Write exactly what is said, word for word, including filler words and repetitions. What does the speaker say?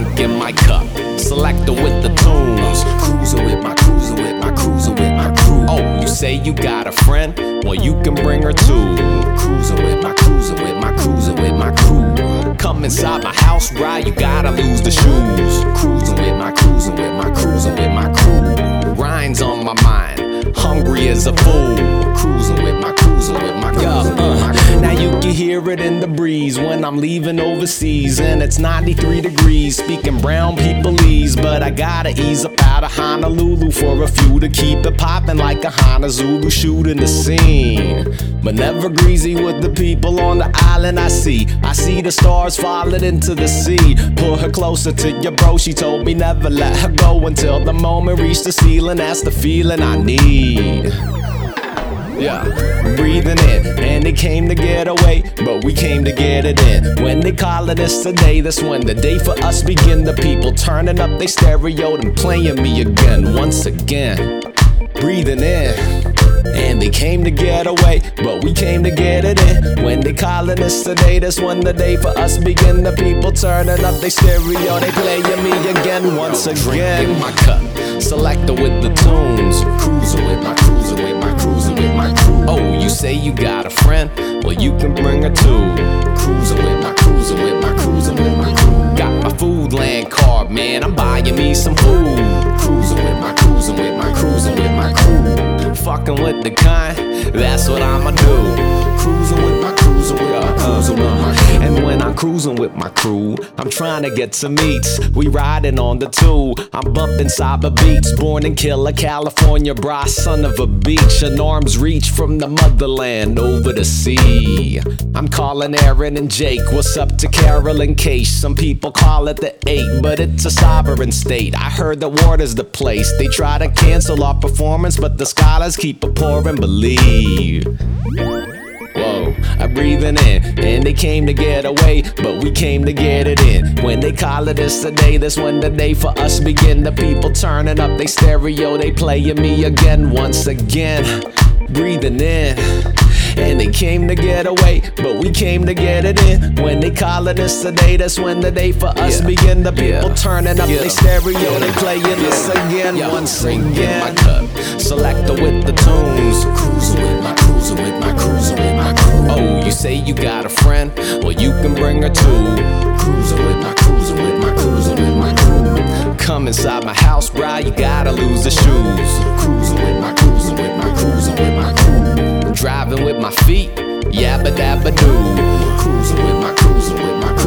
drink in my cup, selector with the tunes. Cruising with my, cruising with my, cruising with my crew. Oh, you say you got a friend? Well, you can bring her too. Cruising with my, cruising with my, cruising with my crew. Come inside my house, right? You gotta lose the shoes. Cruising with my, cruising with my, cruising with my crew. Rhymes on my mind, hungry as a fool. Cruising with my, cruising with my, cruising Yeah, with my uh, crew. now you can hear it in the breeze when I'm leaving overseas, and it's ninety-three degrees. Speaking brown peopleese, but I gotta ease up out of Honolulu for a few to keep it poppin' like a Hana Zulu shooting the scene. But never greasy with the people on the island. I see, I see the stars falling into the sea. Pull her closer to your bro. She told me never let her go until the moment reached the ceiling. That's the feeling I need. Yeah, breathing in, and they came to get away, but we came to get it in. When they call it this today, that's when the day for us begin. The people turning up they stereo and playing me again, once again. Breathing in, and they came to get away, but we came to get it in. When they calling this today, that's when the day for us begin. The people turning up they stereo, they playing me again, once again. Drink in my cup, Selector with the tunes. cruising with my, cruising with my, cruising with my crew. Oh, you say you got a friend? Well, you can bring her too. Cruising with my, cruising with my, cruising with my crew. Got my food land card, man, I'm buying me some food. Cruising with my, cruising with my, cruising with my crew. Fucking with the kind, that's what I'ma do. Cruising with my, cruising with my, cruising with my crew. And when I'm cruising with my crew, I'm trying to get some meats. We riding on the two, I'm bumping cyber beats. Born in Killer, California, bra, son of a beach. An arm's reach from the motherland over the sea. I'm calling Aaron and Jake, what's up to Carol and Case? Some people call it the eight, but it's a sovereign state. I heard that water's the place. They try to cancel our performance, but the scholars keep it pouring, believe. Whoa, I'm breathing in, and they came to get away, but we came to get it in. When they call it this today, that's when the day for us begin. The people turning up they stereo, they playing me again, once again. Breathing in, and they came to get away, but we came to get it in. When they call it this today, that's when the day for us Yeah. begin. The people Yeah. turning up Yeah. they stereo, they playing us again, Yeah. once Drink in again. my cup, selector with the tunes. Cruising with my, cruising with my, cruising with my crew. Oh, you say you got a friend? Well, you can bring her too. Cruising with my, cruising with my, cruising with my crew. Come inside my house, brah, you gotta lose the shoes. Cruising with my, cruising with my, cruising with my crew. Driving with my feet, yabba dabba doo. Cruising with my, cruising with my,